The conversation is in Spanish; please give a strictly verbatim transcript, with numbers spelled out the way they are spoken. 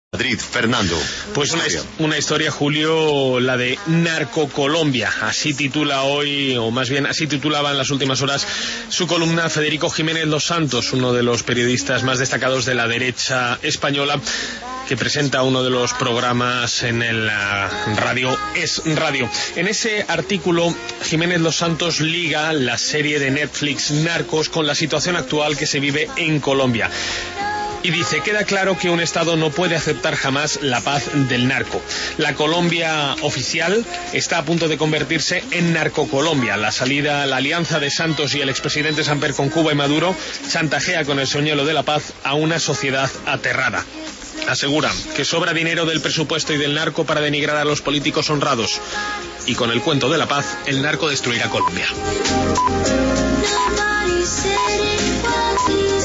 Madrid, Fernando. Pues una, una historia, Julio, la de Narcocolombia. Así titula hoy, o más bien así titulaba en las últimas horas su columna Federico Jiménez Los Santos, uno de los periodistas más destacados de la derecha española, que presenta uno de los programas en el uh, radio Es Radio. En ese artículo, Jiménez Los Santos liga la serie de Netflix Narcos con la situación actual que se vive en Colombia. Y dice, queda claro que un Estado no puede aceptar jamás la paz del narco. La Colombia oficial está a punto de convertirse en Narcocolombia. La salida, la alianza de Santos y el expresidente Samper con Cuba y Maduro chantajea con el señuelo de la paz a una sociedad aterrada. Aseguran que sobra dinero del presupuesto y del narco para denigrar a los políticos honrados. Y con el cuento de la paz, el narco destruirá Colombia.